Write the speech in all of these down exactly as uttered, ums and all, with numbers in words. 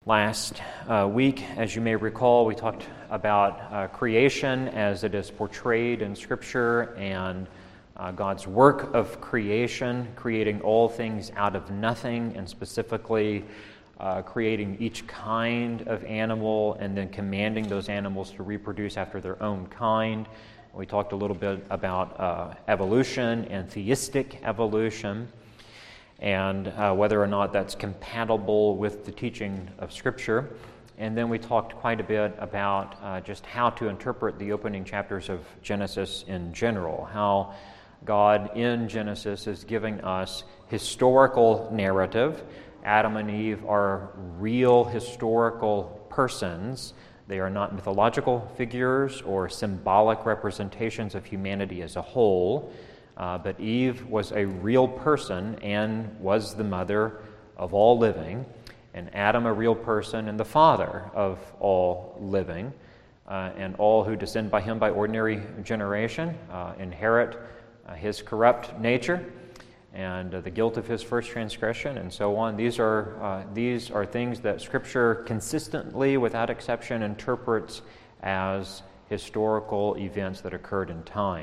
Last uh, week, as you may recall, we talked about uh, creation as it is portrayed in Scripture and uh, God's work of creation, creating all things out of nothing, and specifically uh, creating each kind of animal and then commanding those animals to reproduce after their own kind. We talked a little bit about uh, evolution and theistic evolution, and uh, whether or not that's compatible with the teaching of Scripture. And then we talked quite a bit about uh, just how to interpret the opening chapters of Genesis in general, how God in Genesis is giving us historical narrative. Adam and Eve are real historical persons. They are not mythological figures or symbolic representations of humanity as a whole. Uh, but Eve was a real person and was the mother of all living, and Adam a real person and the father of all living, uh, and all who descend by him by ordinary generation uh, inherit uh, his corrupt nature and uh, the guilt of his first transgression, and so on. These are uh, these are things that Scripture consistently, without exception, interprets as historical events that occurred in time.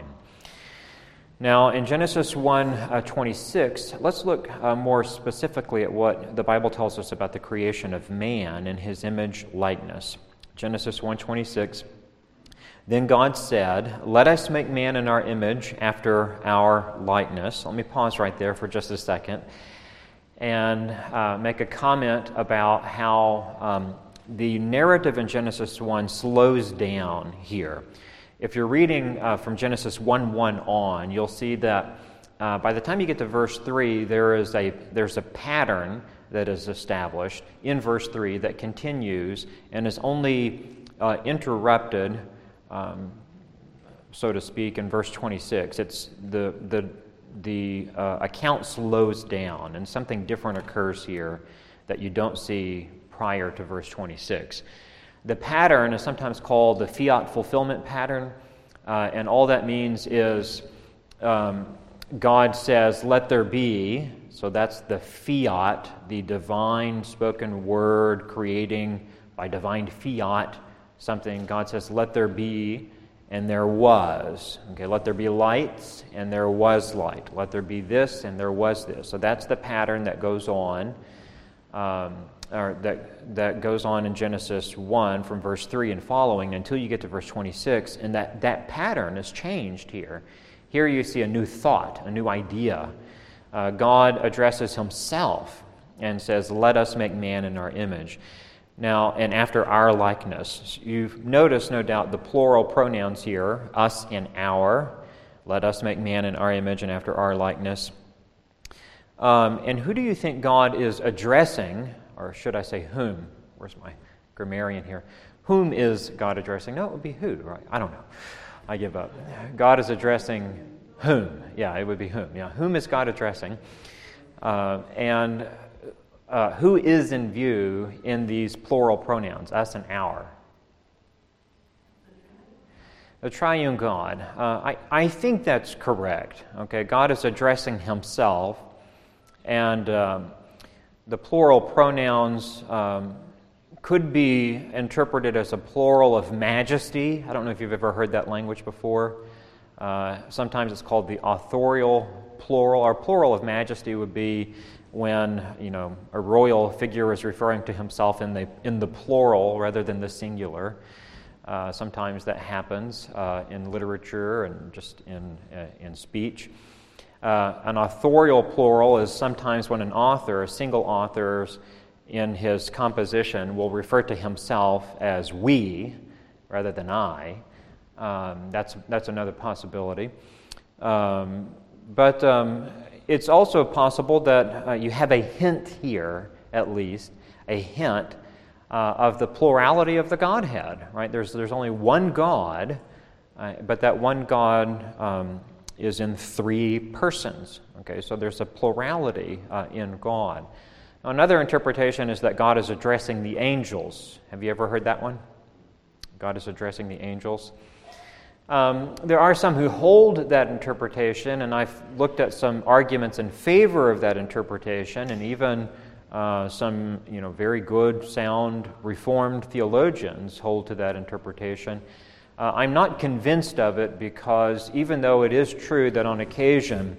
Now, in Genesis one twenty-six, let's look uh, more specifically at what the Bible tells us about the creation of man in his image likeness. Genesis one twenty-six, "Then God said, 'Let us make man in our image after our likeness.'" Let me pause right there for just a second and uh, make a comment about how um, the narrative in Genesis one slows down here. If you're reading uh, from Genesis one one on, you'll see that uh, by the time you get to verse three, there is a there's a pattern that is established in verse three that continues and is only uh, interrupted, um, so to speak, in verse twenty-six. It's the the the uh, account slows down, and something different occurs here that you don't see prior to verse twenty-six. The pattern is sometimes called the fiat fulfillment pattern, uh, and all that means is um, God says, "Let there be," so that's the fiat, the divine spoken word creating by divine fiat something. God says, "Let there be," and there was. Okay, let there be lights, and there was light. Let there be this, and there was this. So that's the pattern that goes on. Um, or that that goes on in Genesis one from verse three and following until you get to verse twenty-six, and that, that pattern is changed here. Here you see a new thought, a new idea. Uh, God addresses himself and says, "Let us make man in our image." Now, and after our likeness. You've noticed, no doubt, the plural pronouns here, us and our. Let us make man in our image and after our likeness. Um, and who do you think God is addressing? Or should I say whom? Where's my grammarian here? Whom is God addressing? No, it would be who, right? I don't know. I give up. God is addressing whom? Yeah, it would be whom. Yeah, whom is God addressing? Uh, and uh, who is in view in these plural pronouns, us and our? The triune God. Uh, I, I think that's correct. Okay, God is addressing himself, and Um, the plural pronouns um, could be interpreted as a plural of majesty. I don't know if you've ever heard that language before. Uh, sometimes it's called the authorial plural. Our plural of majesty would be when, you know, a royal figure is referring to himself in the in the plural rather than the singular. Uh, sometimes that happens uh, in literature and just in uh, in speech. Uh, an authorial plural is sometimes when an author, a single author, in his composition will refer to himself as we rather than I. Um, that's that's another possibility. Um, but um, it's also possible that uh, you have a hint here, at least, a hint uh, of the plurality of the Godhead, right? There's, there's only one God, uh, but that one God Um, is in three persons. Okay, so there's a plurality uh, in God. Now, another interpretation is that God is addressing the angels. Have you ever heard that one? God is addressing the angels. Um, there are some who hold that interpretation, and I've looked at some arguments in favor of that interpretation, and even Uh, some, you know, very good, sound, Reformed theologians hold to that interpretation. Uh, I'm not convinced of it because even though it is true that on occasion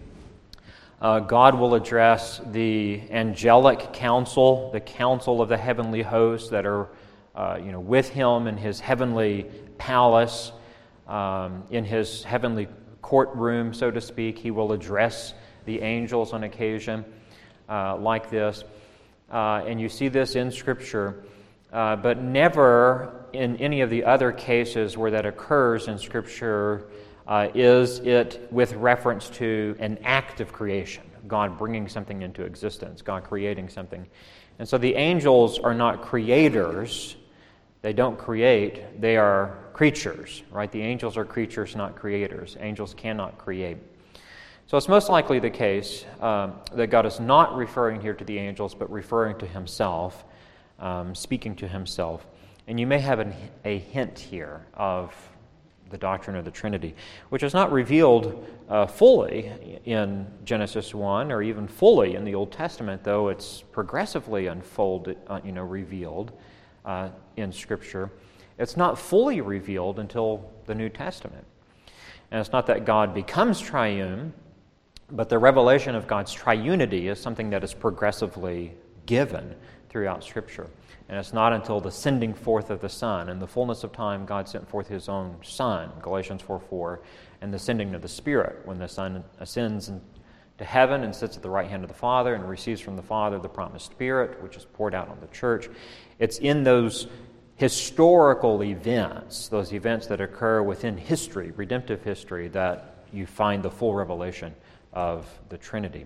uh, God will address the angelic council, the council of the heavenly hosts that are, uh, you know, with Him in His heavenly palace, um, in His heavenly courtroom, so to speak, He will address the angels on occasion uh, like this. Uh, and you see this in Scripture, uh, but never in any of the other cases where that occurs in Scripture uh, is it with reference to an act of creation, God bringing something into existence, God creating something. And so the angels are not creators. They don't create. They are creatures, right? The angels are creatures, not creators. Angels cannot create. So it's most likely the case um, that God is not referring here to the angels, but referring to Himself, um, speaking to Himself. And you may have an, a hint here of the doctrine of the Trinity, which is not revealed uh, fully in Genesis one or even fully in the Old Testament, though it's progressively unfolded, uh, you know, revealed uh, in Scripture. It's not fully revealed until the New Testament. And it's not that God becomes triune, but the revelation of God's triunity is something that is progressively given throughout Scripture. And it's not until the sending forth of the Son. In the fullness of time, God sent forth His own Son, Galatians four four, and the sending of the Spirit, when the Son ascends to heaven and sits at the right hand of the Father and receives from the Father the promised Spirit, which is poured out on the church. It's in those historical events, those events that occur within history, redemptive history, that you find the full revelation of the Trinity.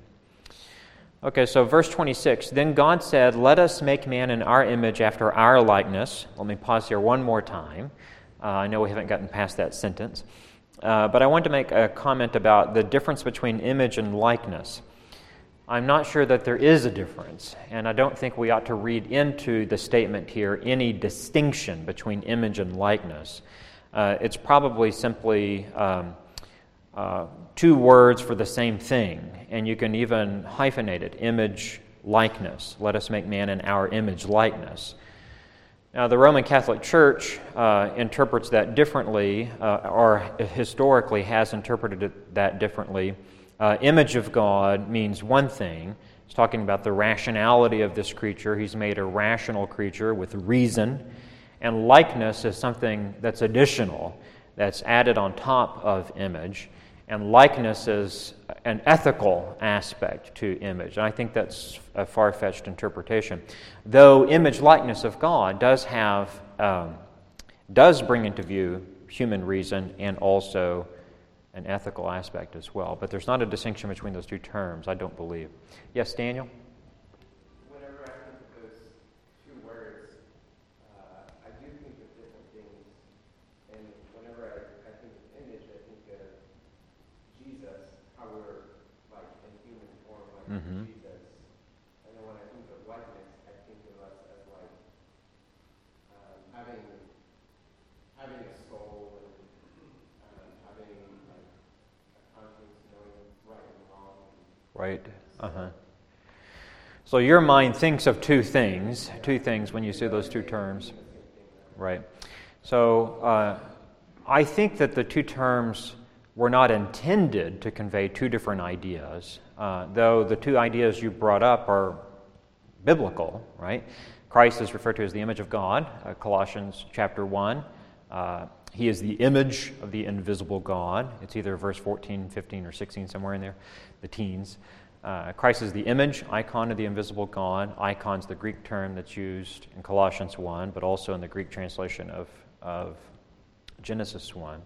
Okay, so verse twenty-six, then God said, let us make man in our image after our likeness. Let me pause here one more time. Uh, I know we haven't gotten past that sentence. Uh, but I want to make a comment about the difference between image and likeness. I'm not sure that there is a difference, and I don't think we ought to read into the statement here any distinction between image and likeness. Uh, it's probably simply um, uh, two words for the same thing, and you can even hyphenate it, image, likeness. Let us make man in our image, likeness. Now, the Roman Catholic Church uh, interprets that differently, uh, or historically has interpreted it that differently. Uh, image of God means one thing. It's talking about the rationality of this creature. He's made a rational creature with reason. And likeness is something that's additional, that's added on top of image. And likeness is an ethical aspect to image. And I think that's a far-fetched interpretation. Though image likeness of God does have, um, does bring into view human reason and also an ethical aspect as well. But there's not a distinction between those two terms, I don't believe. Yes, Daniel? Whenever I think of those two words, uh, I do think of different things. And whenever I, I think of image, I think of Jesus, how we're like in human form, like Mm-hmm. Jesus. And then when I think of likeness, I think of us as like um, having having a soul and um, having like a conscience, knowing right and wrong. Right. Uh-huh. So your mind thinks of two things, two things when you see those two terms. Right. So uh, I think that the two terms were not intended to convey two different ideas, uh, though the two ideas you brought up are biblical, right? Christ is referred to as the image of God, uh, Colossians chapter one. Uh, he is the image of the invisible God. It's either verse fourteen, fifteen, or sixteen, somewhere in there, the teens. Uh, Christ is the image, icon of the invisible God. Icon's the Greek term that's used in Colossians one, but also in the Greek translation of, of Genesis one.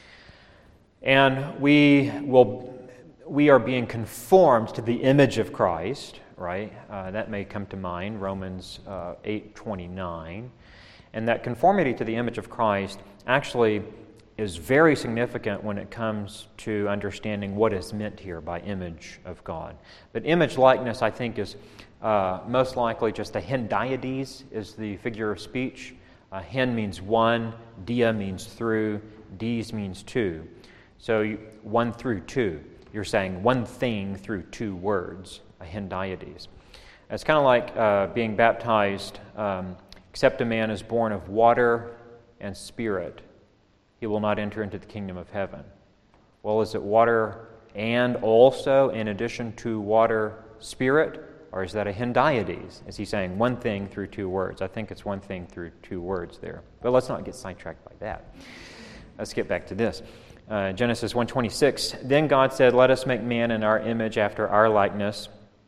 And we will, we are being conformed to the image of Christ, right? Uh, that may come to mind, Romans uh, eight twenty-nine. And that conformity to the image of Christ actually is very significant when it comes to understanding what is meant here by image of God. But image likeness, I think, is uh, most likely just a hendiades is the figure of speech. Uh, hen means one, dia means through, dies means two. So you, one through two. You're saying one thing through two words, a hendiades. It's kind of like uh, being baptized. Um, Except a man is born of water and spirit, he will not enter into the kingdom of heaven. Well, is it water and also, in addition to water, spirit? Or is that a hendiades? Is he saying one thing through two words? I think it's one thing through two words there. But let's not get sidetracked by that. Let's get back to this. Uh, Genesis one twenty-six, then God said, let us make man in our image after our likeness,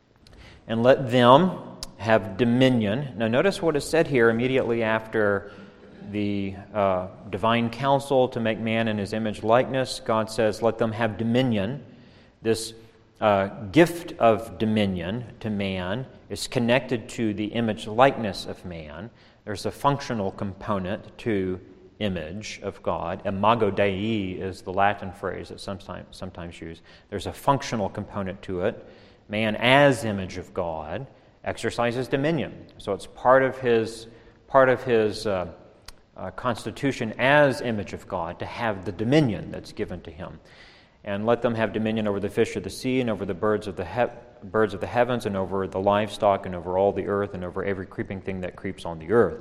and let them have dominion. Now notice what is said here immediately after the uh, divine counsel to make man in his image likeness. God says, let them have dominion. This uh, gift of dominion to man is connected to the image likeness of man. There's a functional component to image of God. Imago Dei is the Latin phrase that's sometimes, sometimes used. There's a functional component to it. Man as image of God exercises dominion. So it's part of his part of his uh, uh, constitution as image of God to have the dominion that's given to him. And let them have dominion over the fish of the sea and over the birds of the he- birds of the heavens and over the livestock and over all the earth and over every creeping thing that creeps on the earth.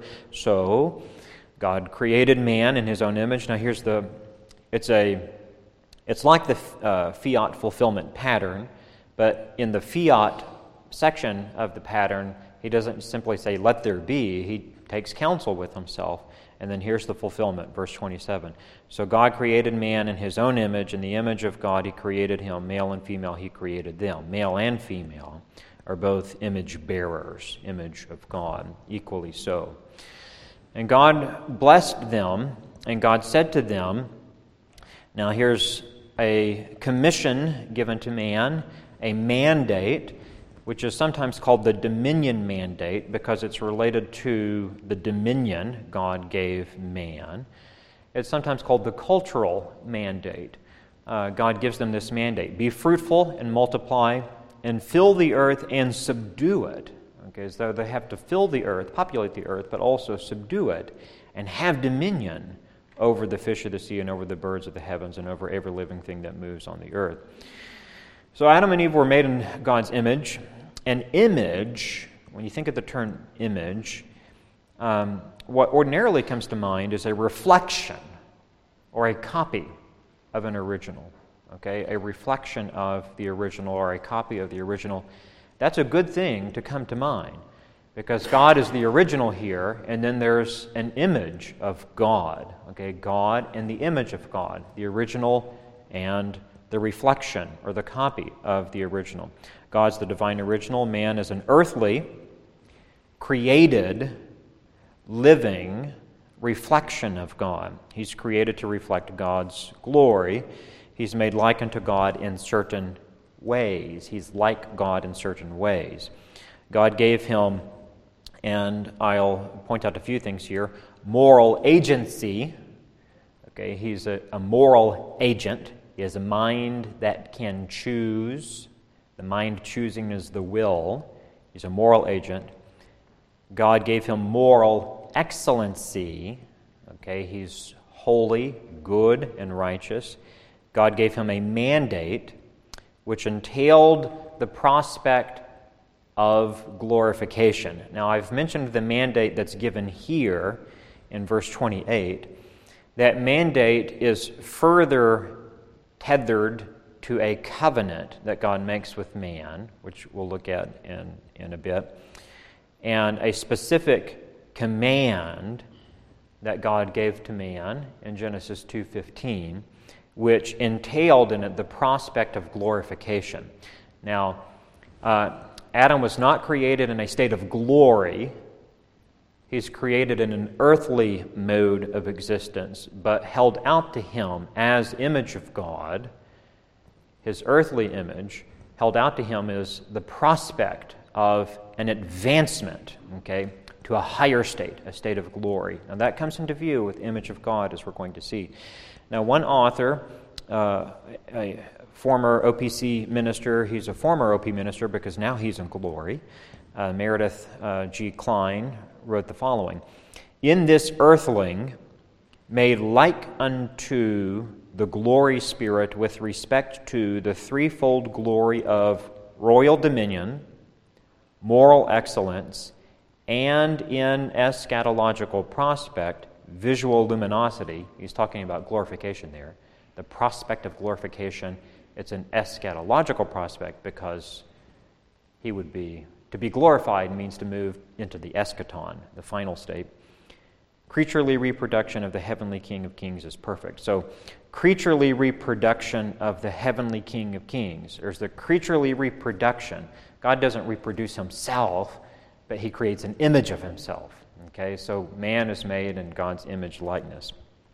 So God created man in his own image. Now here's the it's a it's like the uh, fiat fulfillment pattern, but in the fiat section of the pattern, he doesn't simply say, let there be. He takes counsel with himself. And then here's the fulfillment, verse twenty-seven. So God created man in his own image. In the image of God, he created him. Male and female, he created them. Male and female are both image bearers, image of God, equally so. And God blessed them, and God said to them, now here's a commission given to man, a mandate, which is sometimes called the dominion mandate because it's related to the dominion God gave man. It's sometimes called the cultural mandate. Uh, God gives them this mandate. Be fruitful and multiply and fill the earth and subdue it. Okay, so they have to fill the earth, populate the earth, but also subdue it and have dominion over the fish of the sea and over the birds of the heavens and over every living thing that moves on the earth. So Adam and Eve were made in God's image. An image, when you think of the term image, um, what ordinarily comes to mind is a reflection or a copy of an original. Okay, a reflection of the original or a copy of the original. That's a good thing to come to mind because God is the original here, and then there's an image of God. Okay, God and the image of God, the original and the reflection or the copy of the original. God's the divine original. Man is an earthly, created, living reflection of God. He's created to reflect God's glory. He's made like unto God in certain ways. He's like God in certain ways. God gave him, and I'll point out a few things here, moral agency. Okay, he's a, a moral agent. He has a mind that can choose. The mind choosing is the will. He's a moral agent. God gave him moral excellency. Okay, he's holy, good, and righteous. God gave him a mandate which entailed the prospect of glorification. Now, I've mentioned the mandate that's given here in verse twenty-eight. That mandate is further tethered to a covenant that God makes with man, which we'll look at in, in a bit, and a specific command that God gave to man in Genesis two fifteen, which entailed in it the prospect of glorification. Now, uh, Adam was not created in a state of glory. He's created in an earthly mode of existence, but held out to him as image of God. His earthly image held out to him is the prospect of an advancement, okay, to a higher state, a state of glory. Now that comes into view with image of God, as we're going to see. Now one author, uh, a former O P C minister, he's a former O P minister because now he's in glory, uh, Meredith uh, G. Klein, wrote the following: in this earthling, made like unto the glory spirit with respect to the threefold glory of royal dominion, moral excellence, and in eschatological prospect, visual luminosity. He's talking about glorification there. The prospect of glorification, it's an eschatological prospect because he would be, to be glorified means to move into the eschaton, the final state. Creaturely reproduction of the heavenly King of Kings is perfect. So, creaturely reproduction of the heavenly King of Kings. There's the creaturely reproduction. God doesn't reproduce himself, but he creates an image of himself. Okay, so man is made in God's image likeness.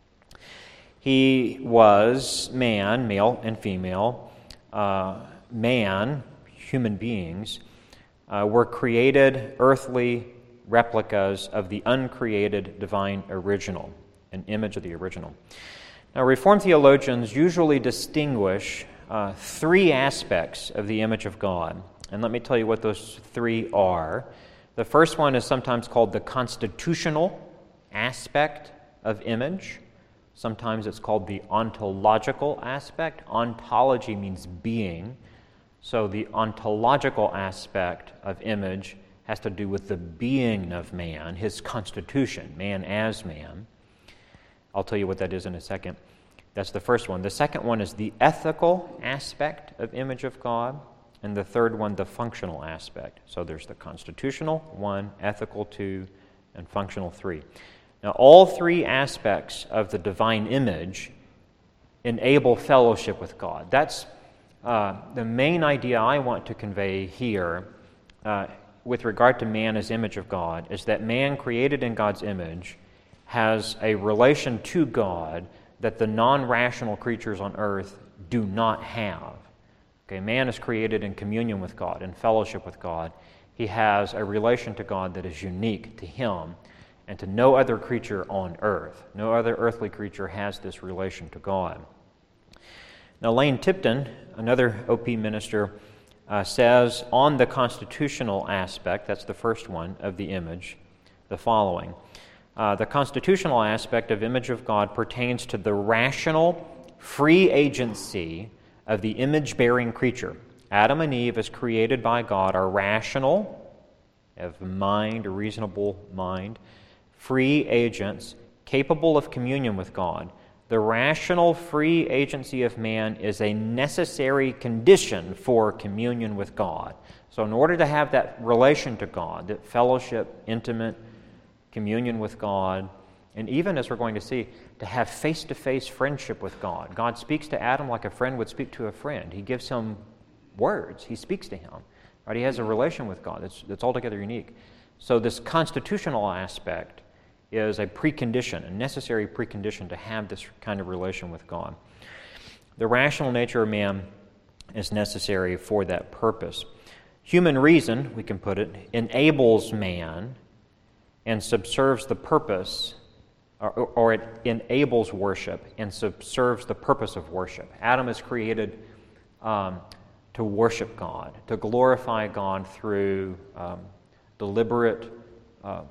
He was man, male and female. Uh, man, human beings, uh, were created earthly replicas of the uncreated divine original, an image of the original. Now, Reformed theologians usually distinguish uh, three aspects of the image of God. And let me tell you what those three are. The first one is sometimes called the constitutional aspect of image. Sometimes it's called the ontological aspect. Ontology means being. So the ontological aspect of image has to do with the being of man, his constitution, man as man. I'll tell you what that is in a second. That's the first one. The second one is the ethical aspect of image of God. And the third one, the functional aspect. So there's the constitutional, one, ethical, two, and functional, three. Now, all three aspects of the divine image enable fellowship with God. That's uh, the main idea I want to convey here uh, with regard to man as image of God, is that man created in God's image has a relation to God that the non-rational creatures on earth do not have. Okay, man is created in communion with God, in fellowship with God. He has a relation to God that is unique to him and to no other creature on earth. No other earthly creature has this relation to God. Now, Lane Tipton, another O P minister, uh, says on the constitutional aspect, that's the first one, of the image, the following. Uh, the constitutional aspect of image of God pertains to the rational, free agency of the image-bearing creature. Adam and Eve, as created by God, are rational, have a mind, a reasonable mind, free agents, capable of communion with God. The rational, free agency of man is a necessary condition for communion with God. So in order to have that relation to God, that fellowship, intimate communion with God, and even, as we're going to see, to have face-to-face friendship with God. God speaks to Adam like a friend would speak to a friend. He gives him words. He speaks to him. Right? He has a relation with God that's, that's altogether unique. So this constitutional aspect is a precondition, a necessary precondition to have this kind of relation with God. The rational nature of man is necessary for that purpose. Human reason, we can put it, enables man and subserves the purpose, or, or it enables worship and subserves the purpose of worship. Adam is created um, to worship God, to glorify God through um, deliberate, uh,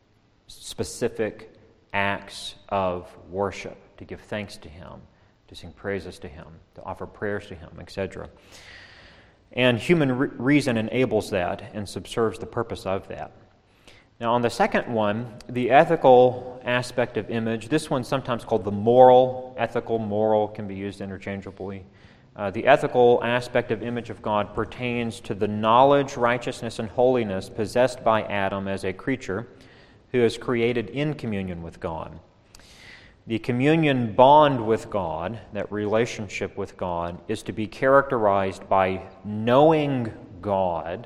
specific acts of worship, to give thanks to Him, to sing praises to Him, to offer prayers to Him, et cetera. And human re- reason enables that and subserves the purpose of that. Now, on the second one, the ethical aspect of image, this one's sometimes called the moral. Ethical, moral can be used interchangeably. Uh, the ethical aspect of image of God pertains to the knowledge, righteousness, and holiness possessed by Adam as a creature who is created in communion with God. The communion bond with God, that relationship with God, is to be characterized by knowing God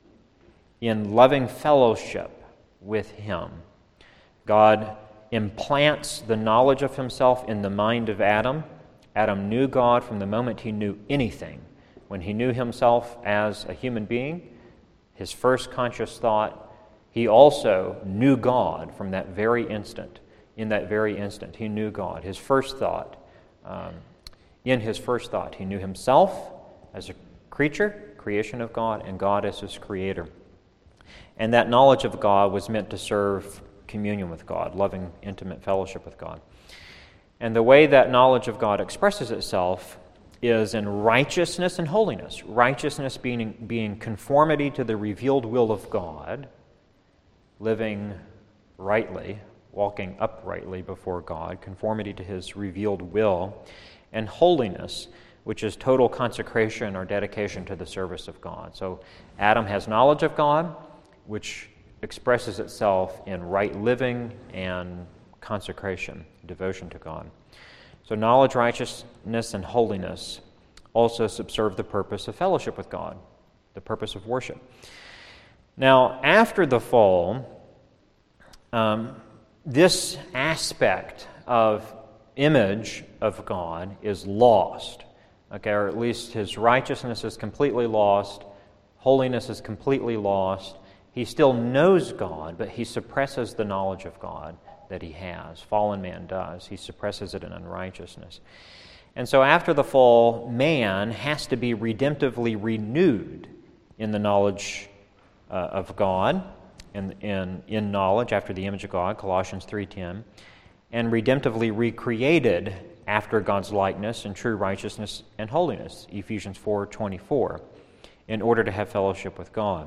in loving fellowship with Him. God implants the knowledge of Himself in the mind of Adam. Adam knew God from the moment he knew anything. When he knew himself as a human being, his first conscious thought, he also knew God from that very instant. In that very instant, he knew God. His first thought, um, in his first thought, he knew himself as a creature, creation of God, and God as his creator. And that knowledge of God was meant to serve communion with God, loving, intimate fellowship with God. And the way that knowledge of God expresses itself is in righteousness and holiness. Righteousness being, being conformity to the revealed will of God, living rightly, walking uprightly before God, conformity to His revealed will, and holiness, which is total consecration or dedication to the service of God. So Adam has knowledge of God, which expresses itself in right living and consecration, devotion to God. So knowledge, righteousness, and holiness also subserve the purpose of fellowship with God, the purpose of worship. Now, after the fall, um, this aspect of image of God is lost, okay, or at least His righteousness is completely lost, holiness is completely lost. He still knows God, but he suppresses the knowledge of God that he has. Fallen man does. He suppresses it in unrighteousness. And so after the fall, man has to be redemptively renewed in the knowledge uh, of God, in, in, in knowledge after the image of God, Colossians three ten, and redemptively recreated after God's likeness in true righteousness and holiness, Ephesians four twenty-four, in order to have fellowship with God.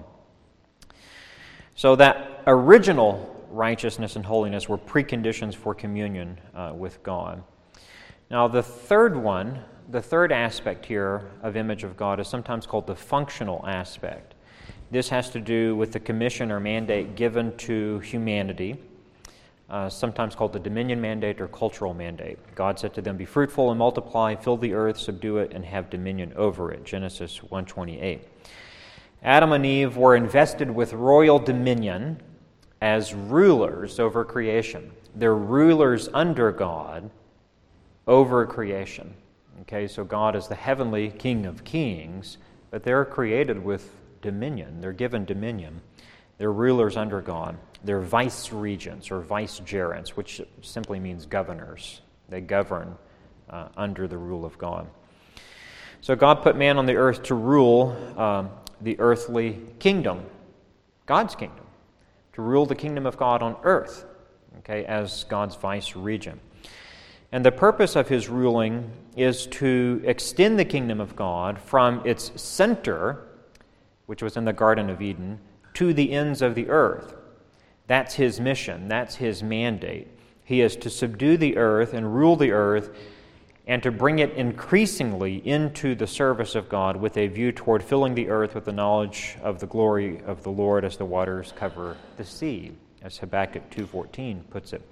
So that original righteousness and holiness were preconditions for communion uh, with God. Now, the third one, the third aspect here of image of God is sometimes called the functional aspect. This has to do with the commission or mandate given to humanity, uh, sometimes called the dominion mandate or cultural mandate. God said to them, "Be fruitful and multiply, fill the earth, subdue it, and have dominion over it," Genesis one twenty-eight. Adam and Eve were invested with royal dominion as rulers over creation. They're rulers under God over creation. Okay, so God is the heavenly King of kings, but they're created with dominion. They're given dominion. They're rulers under God. They're vice-regents or vicegerents, which simply means governors. They govern uh, under the rule of God. So God put man on the earth to rule um, the earthly kingdom, God's kingdom, to rule the kingdom of God on earth, okay, as God's vice-regent. And the purpose of his ruling is to extend the kingdom of God from its center, which was in the Garden of Eden, to the ends of the earth. That's his mission. That's his mandate. He is to subdue the earth and rule the earth and to bring it increasingly into the service of God with a view toward filling the earth with the knowledge of the glory of the Lord as the waters cover the sea, as Habakkuk two fourteen puts it.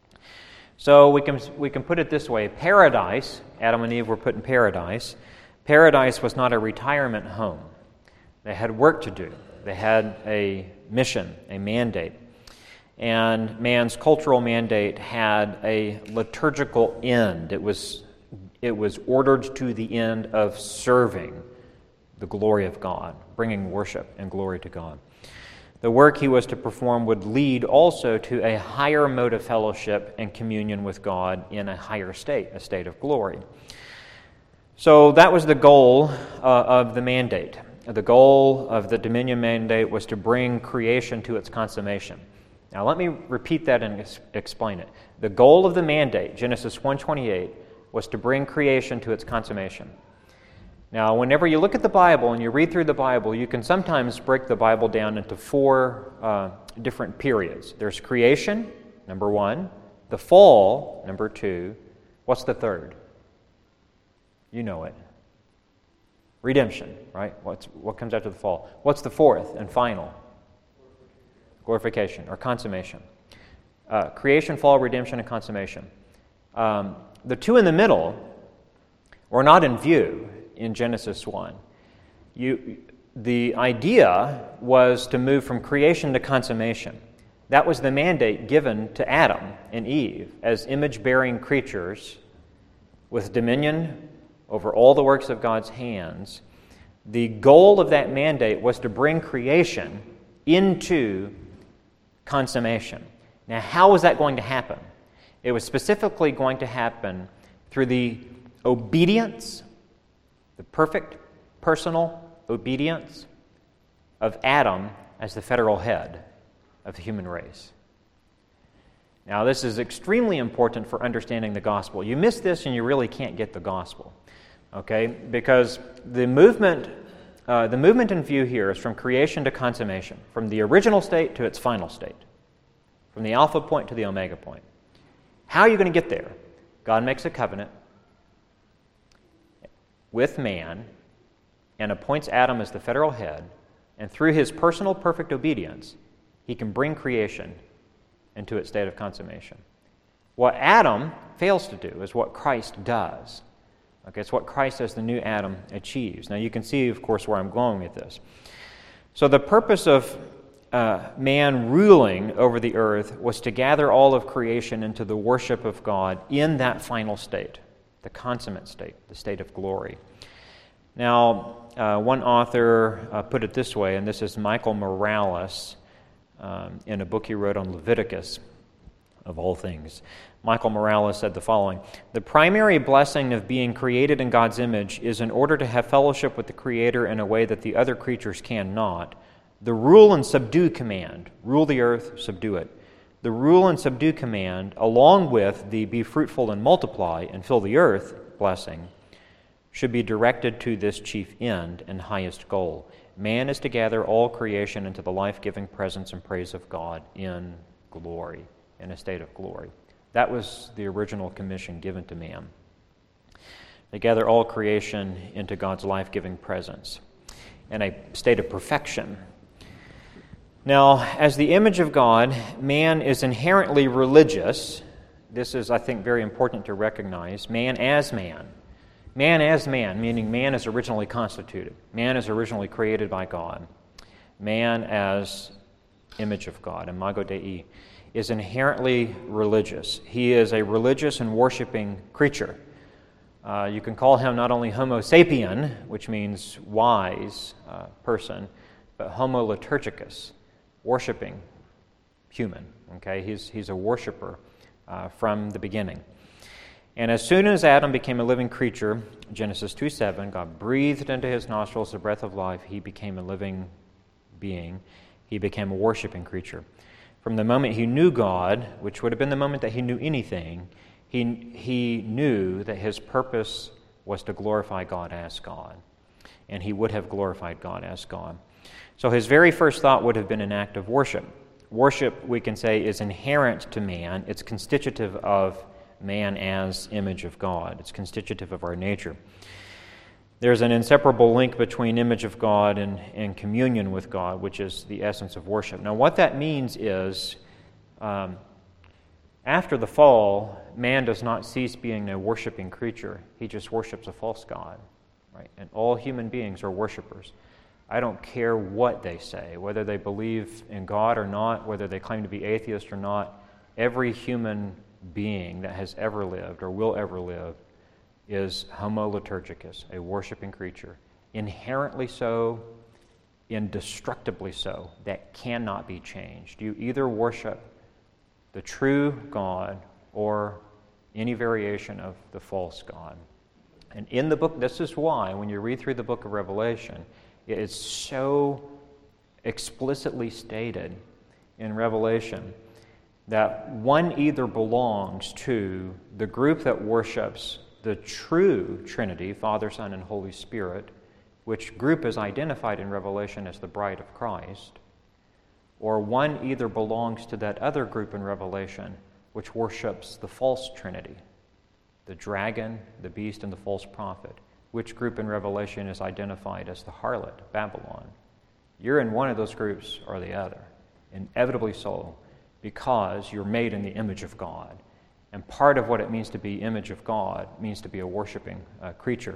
So we can we can put it this way. Paradise, Adam and Eve were put in paradise. Paradise was not a retirement home. They had work to do. They had a mission, a mandate. And man's cultural mandate had a liturgical end. It was It was ordered to the end of serving the glory of God, bringing worship and glory to God. The work he was to perform would lead also to a higher mode of fellowship and communion with God in a higher state, a state of glory. So that was the goal uh, of the mandate. The goal of the dominion mandate was to bring creation to its consummation. Now let me repeat that and ex- explain it. The goal of the mandate, Genesis one twenty-eight, was to bring creation to its consummation. Now, whenever you look at the Bible and you read through the Bible, you can sometimes break the Bible down into four uh, different periods. There's creation, number one. The fall, number two. What's the third? You know it. Redemption, right? What's, what comes after the fall? What's the fourth and final? Glorification or consummation. Uh, creation, fall, redemption, and consummation. Um, The two in the middle were not in view in Genesis one. You, the idea was to move from creation to consummation. That was the mandate given to Adam and Eve as image-bearing creatures with dominion over all the works of God's hands. The goal of that mandate was to bring creation into consummation. Now, how was that going to happen? It was specifically going to happen through the obedience, the perfect personal obedience of Adam as the federal head of the human race. Now, this is extremely important for understanding the gospel. You miss this and you really can't get the gospel. Okay, because the movement, uh, the movement in view here is from creation to consummation, from the original state to its final state, from the alpha point to the omega point. How are you going to get there? God makes a covenant with man and appoints Adam as the federal head, and through his personal perfect obedience, he can bring creation into its state of consummation. What Adam fails to do is what Christ does. Okay, it's what Christ as the new Adam achieves. Now you can see, of course, where I'm going with this. So the purpose of uh, man ruling over the earth was to gather all of creation into the worship of God in that final state, the consummate state, the state of glory. Now, uh, one author uh, put it this way, and this is Michael Morales um, in a book he wrote on Leviticus, of all things. Michael Morales said the following: "The primary blessing of being created in God's image is in order to have fellowship with the Creator in a way that the other creatures cannot. The rule and subdue command, rule the earth, subdue it. The rule and subdue command, along with the be fruitful and multiply and fill the earth blessing, should be directed to this chief end and highest goal. Man is to gather all creation into the life-giving presence and praise of God in glory, in a state of glory." That was the original commission given to man. They gather all creation into God's life-giving presence in a state of perfection. Now, as the image of God, man is inherently religious. This is, I think, very important to recognize. Man as man. Man as man, meaning man is originally constituted. Man is originally created by God. Man as image of God, imago Dei, is inherently religious. He is a religious and worshiping creature. Uh, you can call him not only Homo sapien, which means wise uh, person, but Homo liturgicus, worshiping human. Okay, he's he's a worshiper uh, from the beginning. And as soon as Adam became a living creature, Genesis two seven, God breathed into his nostrils the breath of life. He became a living being. He became a worshiping creature. From the moment he knew God, which would have been the moment that he knew anything, he, he knew that his purpose was to glorify God as God. And he would have glorified God as God. So his very first thought would have been an act of worship. Worship, we can say, is inherent to man. It's constitutive of man as image of God. It's constitutive of our nature. There's an inseparable link between image of God and, and communion with God, which is the essence of worship. Now, what that means is, um, after the fall, man does not cease being a worshiping creature. He just worships a false god, right? And all human beings are worshipers. I don't care what they say, whether they believe in God or not, whether they claim to be atheist or not. Every human being that has ever lived or will ever live is Homo liturgicus, a worshiping creature, inherently so, indestructibly so, that cannot be changed. You either worship the true God or any variation of the false God. And in the book, this is why, when you read through the book of Revelation, it is so explicitly stated in Revelation that one either belongs to the group that worships the true Trinity, Father, Son, and Holy Spirit, which group is identified in Revelation as the bride of Christ, or one either belongs to that other group in Revelation which worships the false Trinity, the dragon, the beast, and the false prophet, which group in Revelation is identified as the harlot, Babylon. You're in one of those groups or the other, inevitably so, because you're made in the image of God. And part of what it means to be image of God means to be a worshiping uh, creature.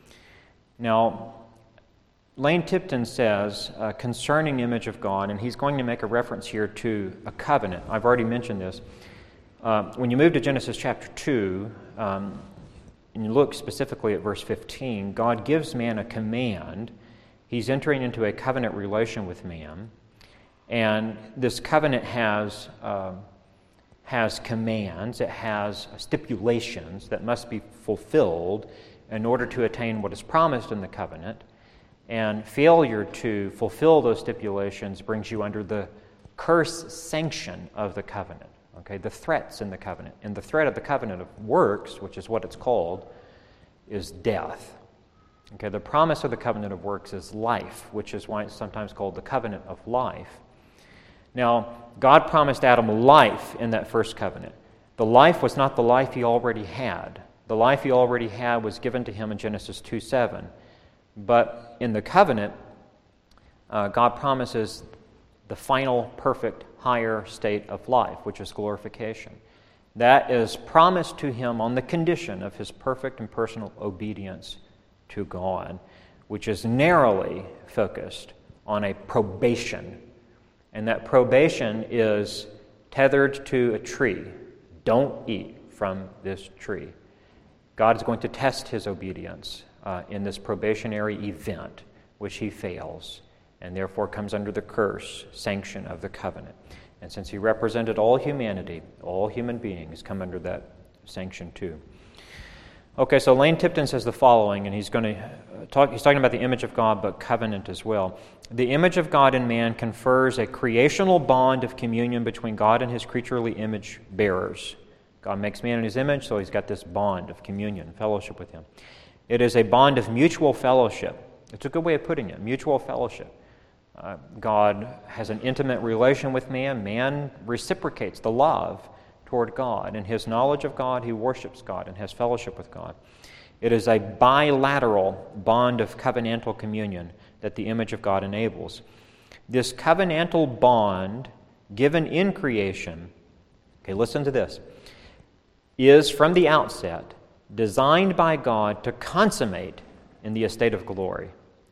Now, Lane Tipton says uh, concerning image of God, and he's going to make a reference here to a covenant. I've already mentioned this. Uh, when you move to Genesis chapter two, um, and you look specifically at verse fifteen, God gives man a command. He's entering into a covenant relation with man, and this covenant has uh, has commands, it has stipulations that must be fulfilled in order to attain what is promised in the covenant. And failure to fulfill those stipulations brings you under the curse sanction of the covenant. Okay, the threats in the covenant. And the threat of the covenant of works, which is what it's called, is death. Okay, the promise of the covenant of works is life, which is why it's sometimes called the covenant of life. Now, God promised Adam life in that first covenant. The life was not the life he already had. The life he already had was given to him in Genesis two seven. But in the covenant, uh, God promises the final, perfect, higher state of life, which is glorification. That is promised to him on the condition of his perfect and personal obedience to God, which is narrowly focused on a probation. And that probation is tethered to a tree. Don't eat from this tree. God is going to test his obedience uh, in this probationary event, which he fails, and therefore comes under the curse, sanction of the covenant. And since he represented all humanity, all human beings come under that sanction too. Okay, so Lane Tipton says the following, and he's going to talk, he's talking about the image of God, but covenant as well. The image of God in man confers a creational bond of communion between God and his creaturely image bearers. God makes man in his image, so he's got this bond of communion, fellowship with him. It is a bond of mutual fellowship. It's a good way of putting it, mutual fellowship. Uh, God has an intimate relation with man. Man reciprocates the love toward God. In his knowledge of God, he worships God and has fellowship with God. It is a bilateral bond of covenantal communion that the image of God enables. This covenantal bond given in creation, okay, listen to this, is from the outset designed by God to consummate in the estate of glory.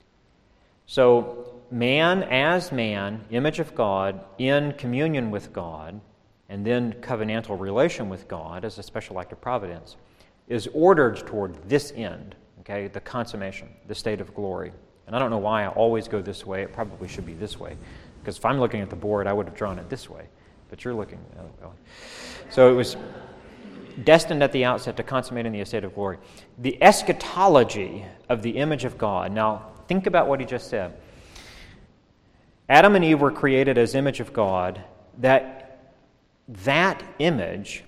So, man as man, image of God, in communion with God, and then covenantal relation with God as a special act of providence, is ordered toward this end, okay, the consummation, the state of glory. And I don't know why I always go this way. It probably should be this way, because if I'm looking at the board, I would have drawn it this way, but you're looking the other way. So it was destined at the outset to consummate in the estate of glory. The eschatology of the image of God. Now, think about what he just said. Adam and Eve were created as image of God. That that image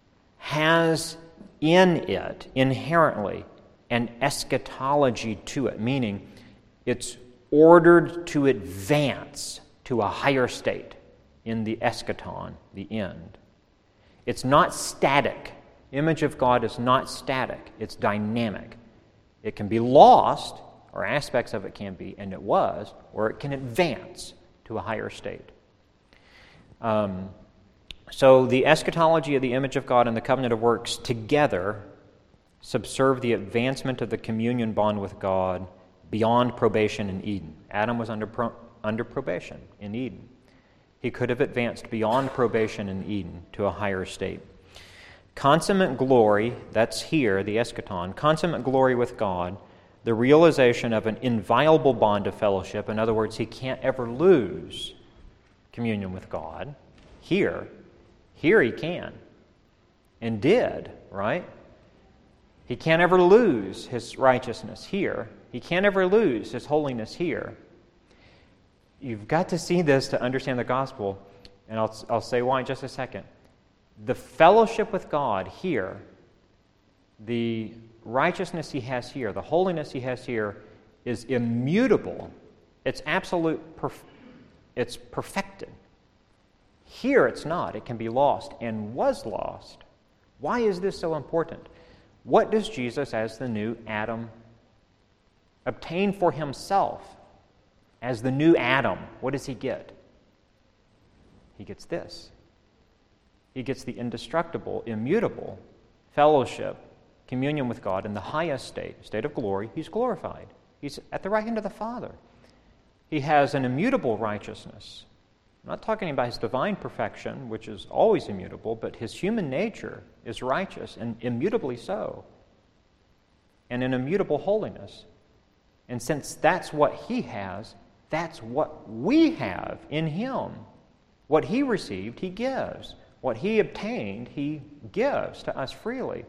has in it, inherently, an eschatology to it, meaning it's ordered to advance to a higher state in the eschaton, the end. It's not static. Image of God is not static. It's dynamic. It can be lost, or aspects of it can be, and it was, or it can advance to a higher state. Um, so the eschatology of the image of God and the covenant of works together subserve the advancement of the communion bond with God beyond probation in Eden. Adam was under pro- under probation in Eden. He could have advanced beyond probation in Eden to a higher state. Consummate glory, that's here, the eschaton, consummate glory with God, the realization of an inviolable bond of fellowship. In other words, he can't ever lose communion with God. Here, here he can, and did, right? He can't ever lose his righteousness here. He can't ever lose his holiness here. You've got to see this to understand the gospel, and I'll, I'll say why in just a second. The fellowship with God here, the righteousness he has here, the holiness he has here, is immutable. It's absolute, perf- it's perfected. Here it's not. It can be lost and was lost. Why is this so important? What does Jesus, as the new Adam, obtain for himself? As the new Adam, what does he get? He gets this. He gets the indestructible, immutable fellowship, communion with God in the highest state, state of glory. He's glorified. He's at the right hand of the Father. He has an immutable righteousness. I'm not talking about his divine perfection, which is always immutable, but his human nature is righteous and immutably so, and an immutable holiness. And since that's what he has, that's what we have in him. What he received, he gives. What he obtained, he gives to us freely.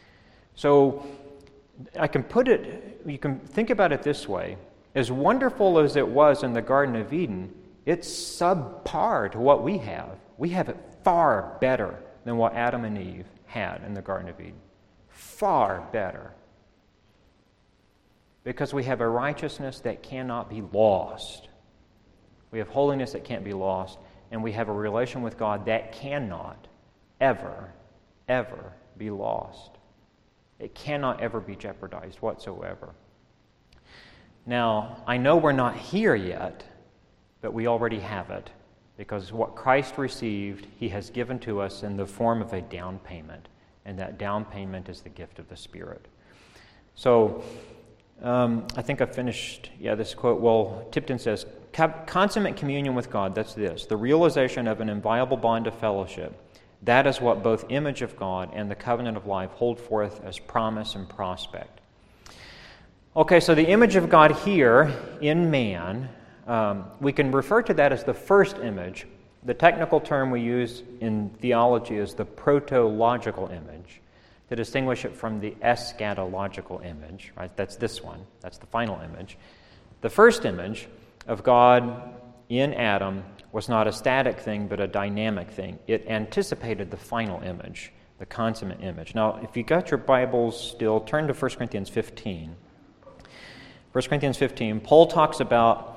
So I can put it, you can think about it this way. As wonderful as it was in the Garden of Eden, it's subpar to what we have. We have it far better than what Adam and Eve had in the Garden of Eden. Far better. because we have a righteousness that cannot be lost. We have holiness that can't be lost, and we have a relation with God that cannot ever, ever be lost. It cannot ever be jeopardized whatsoever. Now, I know we're not here yet, but we already have it, because what Christ received, he has given to us in the form of a down payment, and that down payment is the gift of the Spirit. So, um, I think I've finished, yeah, this quote. Well, Tipton says, consummate communion with God, that's this, the realization of an inviolable bond of fellowship. That is what both image of God and the covenant of life hold forth as promise and prospect. Okay, so the image of God here in man, um, we can refer to that as the first image. The technical term we use in theology is the protological image, to distinguish it from the eschatological image, right? That's this one. That's the final image. The first image of God in Adam was not a static thing, but a dynamic thing. It anticipated the final image, the consummate image. Now, if you got your Bibles still, turn to First Corinthians fifteen. First Corinthians fifteen, Paul talks about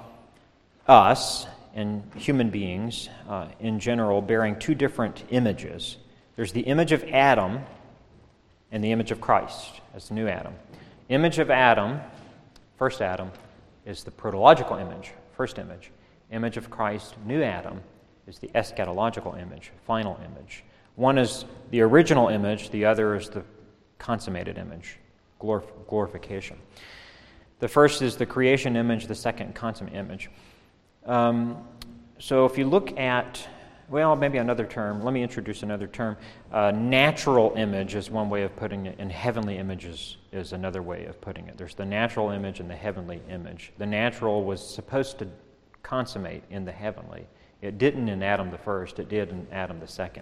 us and human beings uh, in general bearing two different images. There's the image of Adam and the image of Christ as the new Adam. Image of Adam, first Adam, is the protological image, first image. Image of Christ, new Adam, is the eschatological image, final image. One is the original image, the other is the consummated image, glorif- glorification. The first is the creation image, the second, consummate image. Um, so if you look at, well, maybe another term, let me introduce another term. Uh, natural image is one way of putting it, and heavenly images is another way of putting it. There's the natural image and the heavenly image. The natural was supposed to consummate in the heavenly. It didn't in Adam the first, it did in Adam the second.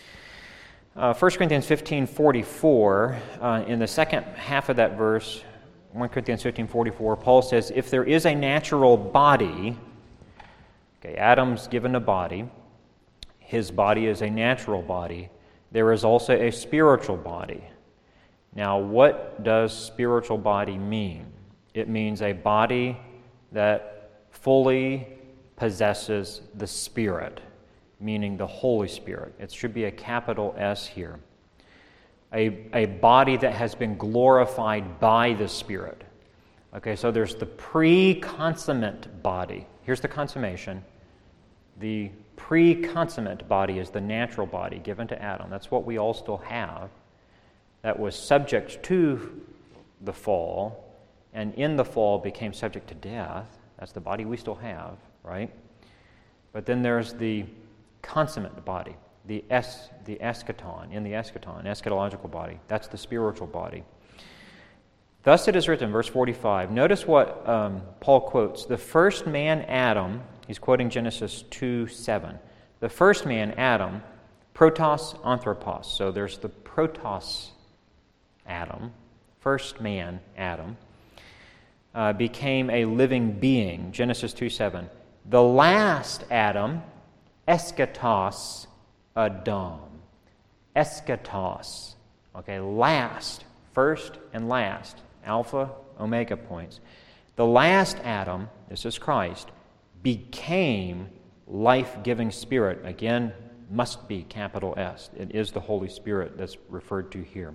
Uh, First Corinthians fifteen forty-four, uh, in the second half of that verse, First Corinthians fifteen forty-four, Paul says, if there is a natural body, okay, Adam's given a body, his body is a natural body, there is also a spiritual body. Now, what does spiritual body mean? It means a body that fully possesses the Spirit, meaning the Holy Spirit. It should be a capital S here. A, a body that has been glorified by the Spirit. Okay, so there's the pre-consummate body. Here's the consummation. The pre-consummate body is the natural body given to Adam. That's what we all still have. That was subject to the fall, and in the fall became subject to death. That's the body we still have, right? But then there's the consummate body, the es, the eschaton, in the eschaton, eschatological body. That's the spiritual body. Thus it is written, verse forty-five. Notice what um, Paul quotes. The first man, Adam, he's quoting Genesis two seven. The first man, Adam, protos anthropos. So there's the protos Adam, first man, Adam, uh, became a living being, Genesis two seven. The last Adam, eschatos Adam. Eschatos. Okay, last, first and last, alpha, omega points. The last Adam, this is Christ, became life-giving spirit. Again, must be capital S. It is the Holy Spirit that's referred to here.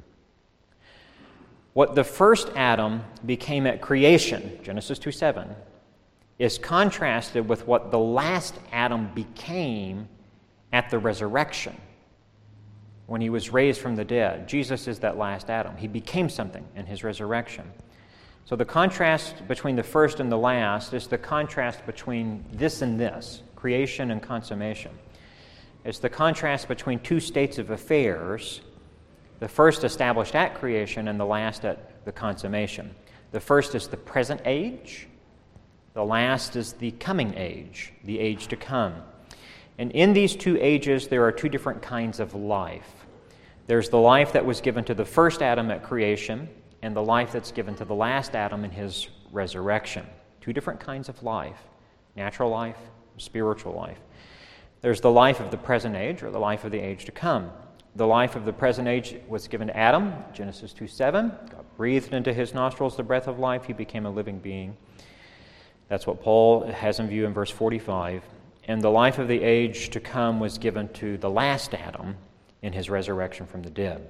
What the first Adam became at creation, Genesis two seven, is contrasted with what the last Adam became at the resurrection, when he was raised from the dead. Jesus is that last Adam. He became something in his resurrection. So the contrast between the first and the last is the contrast between this and this, creation and consummation. It's the contrast between two states of affairs, the first established at creation and the last at the consummation. The first is the present age, the last is the coming age, the age to come. And in these two ages, there are two different kinds of life. There's the life that was given to the first Adam at creation, and the life that's given to the last Adam in his resurrection. Two different kinds of life, natural life, spiritual life. There's the life of the present age, or the life of the age to come. the life of the present age was given to Adam, Genesis two seven. God breathed into his nostrils the breath of life. He became a living being. That's what Paul has in view in verse forty-five. And the life of the age to come was given to the last Adam in his resurrection from the dead.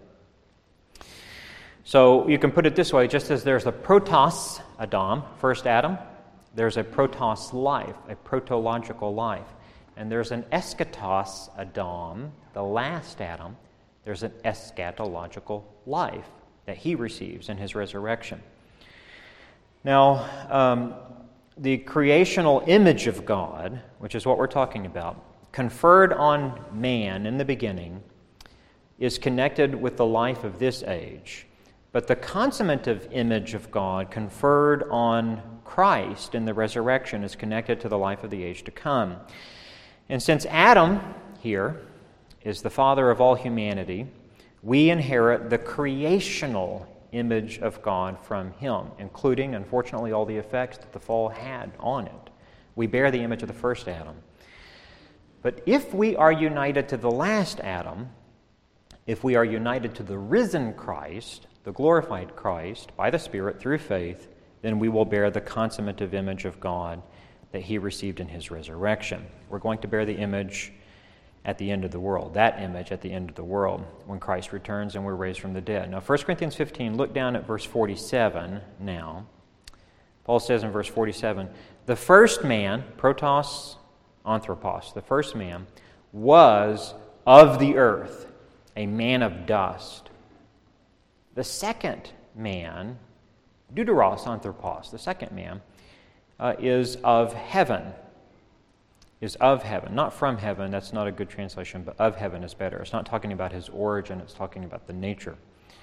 So you can put it this way, just as there's a protos Adam, first Adam, there's a protos life, a protological life. And there's an eschatos Adam, the last Adam, there's an eschatological life that he receives in his resurrection. Now, um, the creational image of God, which is what we're talking about, conferred on man in the beginning, is connected with the life of this age. But the consummative image of God conferred on Christ in the resurrection is connected to the life of the age to come. And since Adam here is the father of all humanity, we inherit the creational image of God from him, including, unfortunately, all the effects that the fall had on it. We bear the image of the first Adam. But if we are united to the last Adam, if we are united to the risen Christ, the glorified Christ, by the Spirit through faith, then we will bear the consummative image of God that he received in his resurrection. We're going to bear the image at the end of the world, that image at the end of the world, when Christ returns and we're raised from the dead. Now, First Corinthians fifteen, look down at verse forty-seven now. Paul says in verse forty-seven, the first man, protos anthropos, the first man, was of the earth, a man of dust. The second man, deuteros anthropos, the second man, uh, is of heaven, is of heaven, not from heaven. That's not a good translation, but of heaven is better. It's not talking about his origin, it's talking about the nature.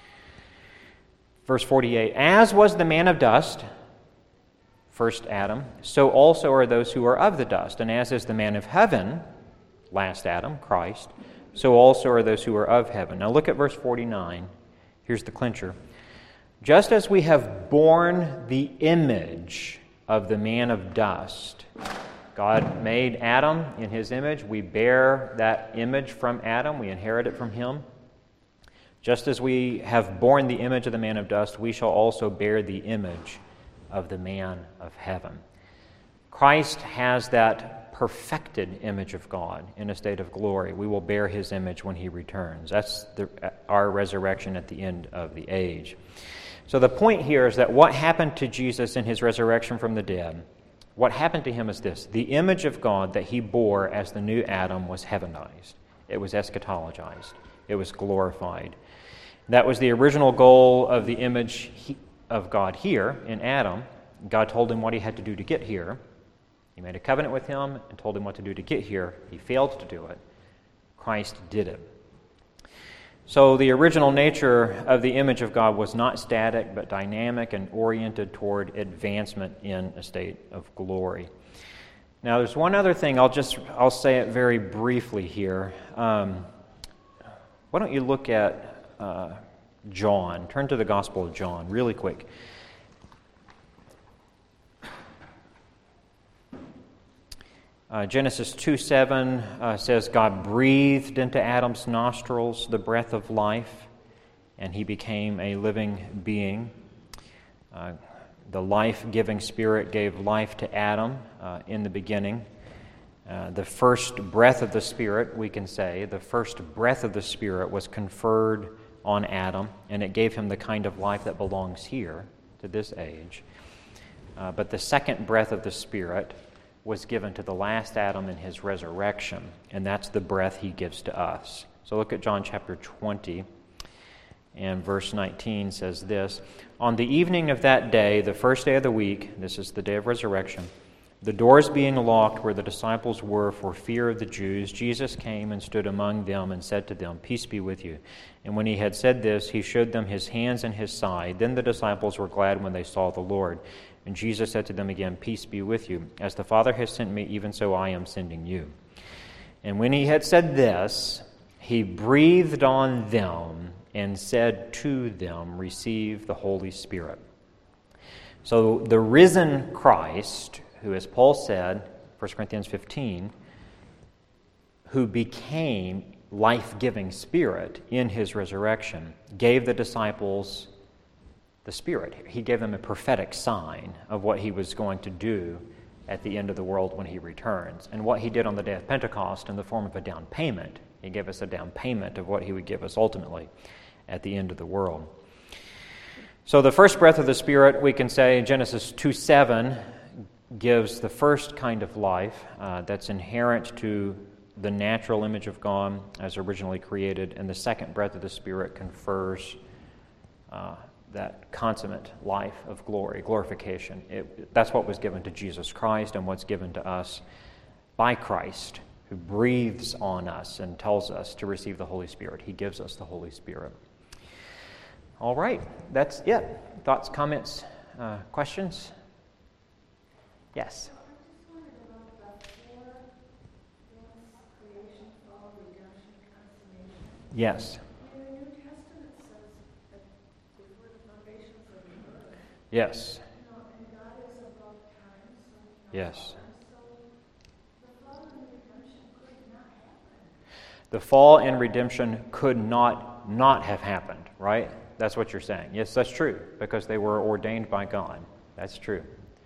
Verse forty-eight, as was the man of dust, first Adam, so also are those who are of the dust. And as is the man of heaven, last Adam, Christ, so also are those who are of heaven. Now look at verse forty-nine. Here's the clincher. Just as we have borne the image of the man of dust, God made Adam in his image. We bear that image from Adam. We inherit it from him. Just as we have borne the image of the man of dust, we shall also bear the image of the man of heaven. Christ has that perfected image of God in a state of glory. We will bear his image when he returns. That's the, our resurrection at the end of the age. So the point here is that what happened to Jesus in his resurrection from the dead, what happened to him is this. The image of God that he bore as the new Adam was heavenized. It was eschatologized. It was glorified. That was the original goal of the image of God here in Adam. God told him what he had to do to get here. He made a covenant with him and told him what to do to get here. He failed to do it. Christ did it. So the original nature of the image of God was not static, but dynamic and oriented toward advancement in a state of glory. Now, there's one other thing. I'll just I'll say it very briefly here. Um, why don't you look at uh, John? Turn to the Gospel of John really quick. Uh, Genesis two seven uh, says, God breathed into Adam's nostrils the breath of life, and he became a living being. Uh, the life-giving Spirit gave life to Adam uh, in the beginning. Uh, the first breath of the Spirit, we can say, the first breath of the Spirit was conferred on Adam, and it gave him the kind of life that belongs here to this age. Uh, but the second breath of the Spirit was given to the last Adam in his resurrection, and that's the breath he gives to us. So look at John chapter twenty, and verse nineteen says this, on the evening of that day, the first day of the week, this is the day of resurrection, the doors being locked where the disciples were for fear of the Jews, Jesus came and stood among them and said to them, peace be with you. And when he had said this, he showed them his hands and his side. Then the disciples were glad when they saw the Lord. And Jesus said to them again, peace be with you. As the Father has sent me, even so I am sending you. And when he had said this, he breathed on them and said to them, receive the Holy Spirit. So the risen Christ, who, as Paul said, First Corinthians fifteen, who became life-giving Spirit in his resurrection, gave the disciples the Spirit. He gave them a prophetic sign of what he was going to do at the end of the world when he returns. And what he did on the day of Pentecost in the form of a down payment, he gave us a down payment of what he would give us ultimately at the end of the world. So the first breath of the Spirit, we can say, Genesis two seven, gives the first kind of life uh, that's inherent to the natural image of God as originally created, and the second breath of the Spirit confers uh, that consummate life of glory, glorification. It, that's what was given to Jesus Christ and what's given to us by Christ, who breathes on us and tells us to receive the Holy Spirit. He gives us the Holy Spirit. All right, that's it. Thoughts, comments, uh, questions? Yes. Yes. Yes. Yes. The fall and redemption could not not have happened, right? That's what you're saying. Yes, that's true, because they were ordained by God. That's true.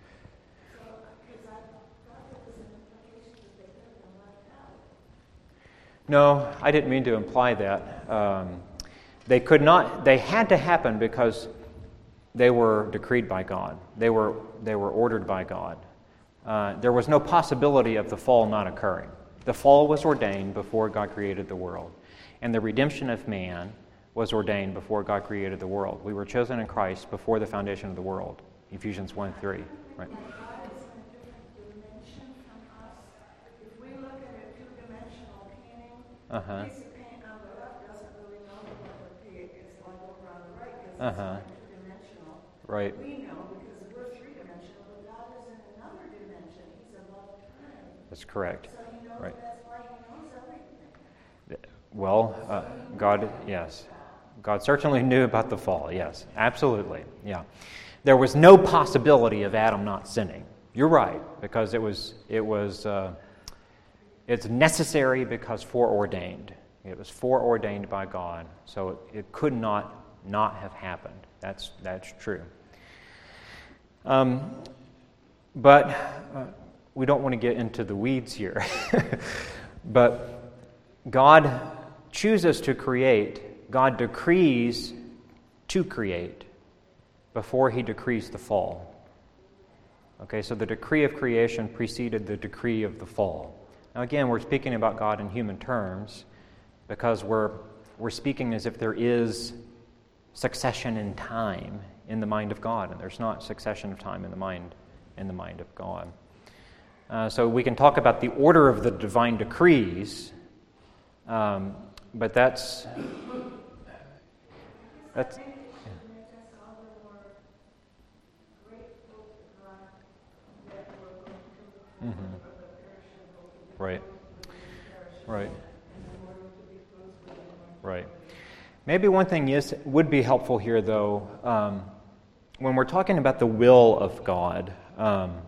No, I didn't mean to imply that. Um, they could not, they had to happen because they were decreed by God. They were, they were ordered by God. Uh, there was no possibility of the fall not occurring. The fall was ordained before God created the world. And the redemption of man was ordained before God created the world. We were chosen in Christ before the foundation of the world. Ephesians one three. Right. Uh-huh. piece of paint on the left doesn't really know what the P is like over on the right because Uh-huh. it's two-dimensional. Right. We know because we're three-dimensional, but God is in another dimension. He's above time. That's correct. So he knows Right. that's why he knows everything. Well, uh, God, yes. God certainly knew about the fall, yes. Absolutely, yeah. There was no possibility of Adam not sinning. You're right, because it was, it was, uh, it's necessary because foreordained. It was foreordained by God, so it, it could not not have happened. That's that's true. Um, but uh, we don't want to get into the weeds here. But God chooses to create. God decrees to create before he decrees the fall. Okay, so the decree of creation preceded the decree of the fall. Now again, we're speaking about God in human terms because we're we're speaking as if there is succession in time in the mind of God, and there's not succession of time in the mind in the mind of God. Uh, so we can talk about the order of the divine decrees, um, but that's that's. Mm-hmm. Right. Right. Right. Maybe one thing is would be helpful here, though, um, when we're talking about the will of God, um,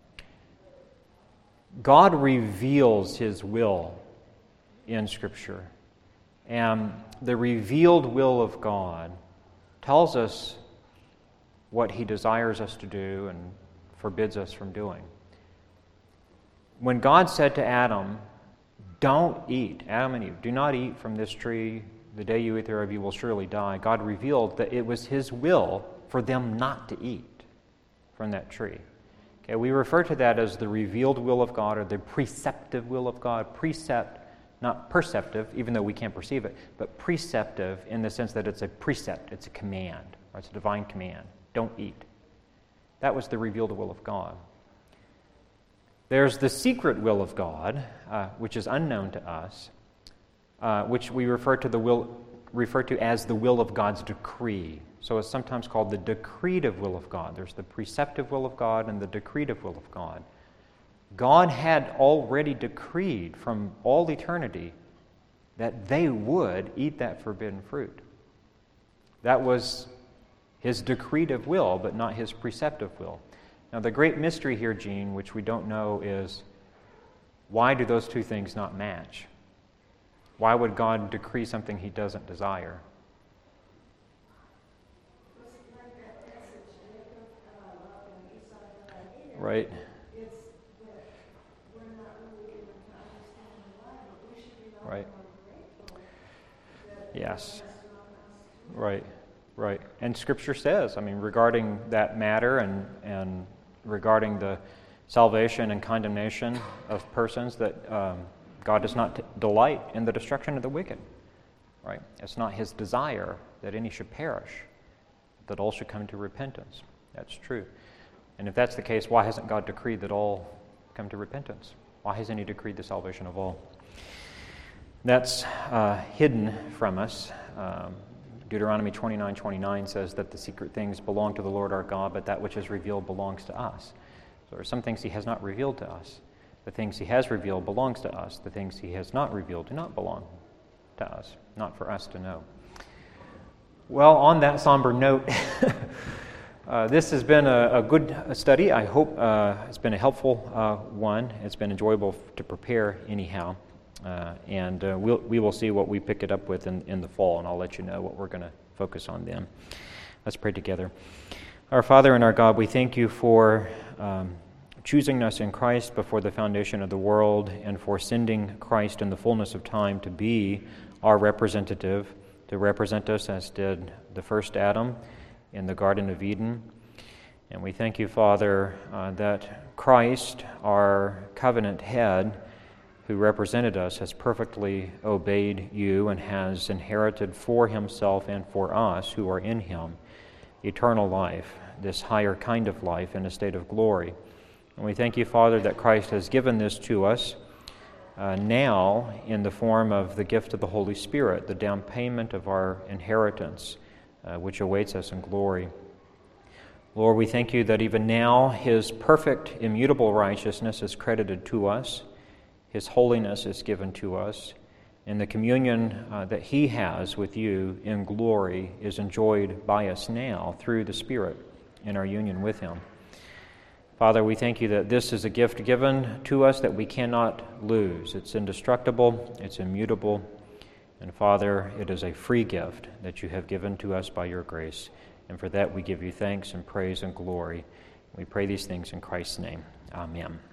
God reveals his will in Scripture. And the revealed will of God tells us what he desires us to do and forbids us from doing. When God said to Adam, don't eat, Adam and Eve, do not eat from this tree. The day you eat thereof, you will surely die. God revealed that it was his will for them not to eat from that tree. Okay, we refer to that as the revealed will of God or the preceptive will of God. Precept, not perceptive, even though we can't perceive it, but preceptive in the sense that it's a precept, it's a command, or it's a divine command. Don't eat. That was the revealed will of God. There's the secret will of God, uh, which is unknown to us, uh, which we refer to the will refer to as the will of God's decree. So it's sometimes called the decretive will of God. There's the preceptive will of God and the decretive will of God. God had already decreed from all eternity that they would eat that forbidden fruit. That was his decretive will, but not his preceptive will. Now, the great mystery here, Gene, which we don't know, is why do those two things not match? Why would God decree something he doesn't desire? Right. Right. Yes. Right. Right. And Scripture says, I mean, regarding that matter and, and regarding the salvation and condemnation of persons, that um, God does not t- delight in the destruction of the wicked. Right. It's not his desire that any should perish, that all should come to repentance. That's true. And if that's the case, why hasn't God decreed that all come to repentance? Why hasn't he decreed the salvation of all? That's uh, hidden from us. Um, Deuteronomy twenty-nine twenty-nine says that the secret things belong to the Lord our God, but that which is revealed belongs to us. So there are some things he has not revealed to us. The things he has revealed belongs to us. The things he has not revealed do not belong to us, not for us to know. Well, on that somber note, uh, this has been a, a good study. I hope uh, it's been a helpful uh, one. It's been enjoyable to prepare anyhow. Uh, and uh, we'll, we will see what we pick it up with in, in the fall, and I'll let you know what we're going to focus on then. Let's pray together. Our Father and our God, we thank you for um, choosing us in Christ before the foundation of the world, and for sending Christ in the fullness of time to be our representative, to represent us as did the first Adam in the Garden of Eden. And we thank you, Father, uh, that Christ, our covenant head, who represented us, has perfectly obeyed you and has inherited for himself and for us who are in him eternal life, this higher kind of life in a state of glory. And we thank you, Father, that Christ has given this to us uh, now in the form of the gift of the Holy Spirit, the down payment of our inheritance, uh, which awaits us in glory. Lord, we thank you that even now his perfect, immutable righteousness is credited to us. His holiness is given to us, and the communion uh, that he has with you in glory is enjoyed by us now through the Spirit in our union with him. Father, we thank you that this is a gift given to us that we cannot lose. It's indestructible, it's immutable, and Father, it is a free gift that you have given to us by your grace. And for that we give you thanks and praise and glory. We pray these things in Christ's name. Amen.